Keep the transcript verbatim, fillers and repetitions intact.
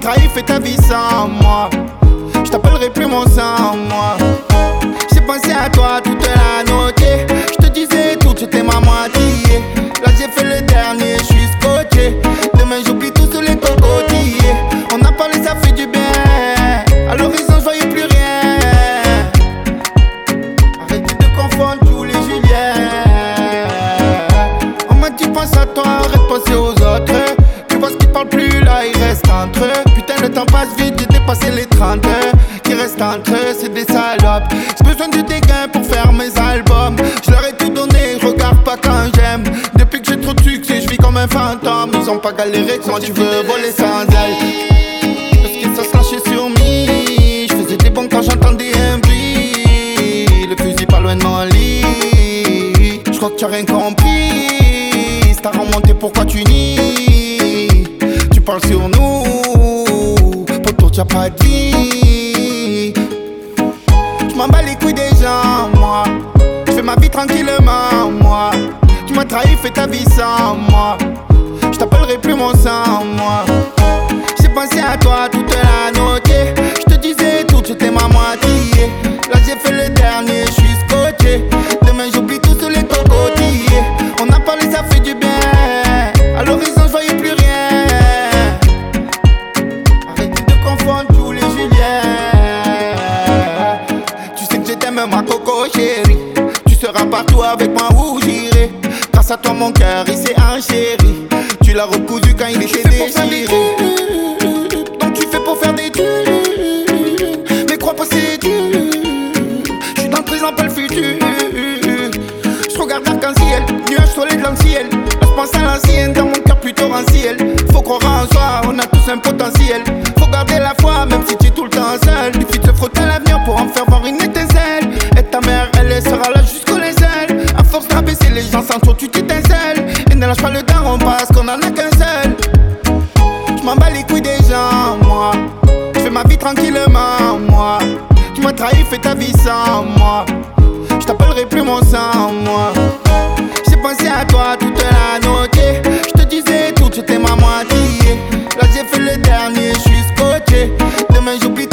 trahi, fais ta vie sans moi. Je t'appellerai plus mon sang, moi. J'ai pensé à toi toute la nuit. Je te disais tout, j'étais ma moitié. Là j'ai fait le dernier, je suis scotché. Demain j'oublie tout sur les cocotiers. On a parlé, ça fait du bien. À l'horizon je voyais plus rien. Arrêtez de confondre tous les Juliens. On m'a dit pense à toi, arrête de penser aux autres. Tu vois ce qui parle plus là, il reste entre eux. Putain le temps passe vite, j'ai dépassé les trente. Qui reste entre eux, c'est des salopes. J'ai besoin de dégain pour faire mes albums. Je leur ai tout donné, je regarde pas quand j'aime. Depuis que j'ai trop de succès, je vis comme un fantôme. Ils ont pas galéré, que moi tu veux voler sans elle. Parce que ça se lâchait sur moi. Je faisais des bons quand j'entendais un bruit. Le fusil pas loin de mon lit. Je crois que tu as rien compris. Si t'as remonté, pourquoi tu nies? Tu parles sur nous. Pour toi, t'as pas de vie. J'm'en bats les couilles des gens, moi. J'fais ma vie tranquillement, moi. Tu m'as trahi, fais ta vie sans moi. J't'appellerai plus mon sang, moi. J'ai pensé à toi toute la nuit. J'te disais tout, j'étais ma moitié. Là j'ai fait le dernier, j'suis scotché. Demain j'oublie tout sur les cocotiers. On a parlé, ça fait du bien. À l'horizon je voyais plus rien. Arrêtez de confondre tous les Juliens. Tu sais que je t'aime ma coco chérie. Tu seras partout avec moi où j'irai. Grâce à toi mon cœur il s'est enchéri. Tu l'as recousu quand il était déchiré. Donc tu fais pour faire des thunes. Mais crois pas c'est dur. J'suis dans le présent pas le futur. J'regarde l'arc-en-ciel, nuage soleil dans le ciel. Là j'pense à l'ancienne, dans mon cœur plus torrentiel. Faut croire en soi, on a tous un potentiel. Faut garder la foi même si tu es tout le temps seul. Suffit de se frotter à l'avenir pour en faire voir une étincelle. Et ta mère elle sera là jusqu'au les ailes. À force de rabaisser les gens sans toi tu t'étincelles. Et ne lâche pas le daron parce qu'on en a qu'un seul. J'm'en bats les couilles des gens, moi. J'fais ma vie tranquillement, moi. Tu m'as trahi, fais ta vie sans moi. J't'appellerai plus mon sang, moi. J'ai pensé à toi toute la nuit. J'te disais tout, j'étais ma moitié. Là j'ai fait le dernier, j'suis scotché. Demain j'oublie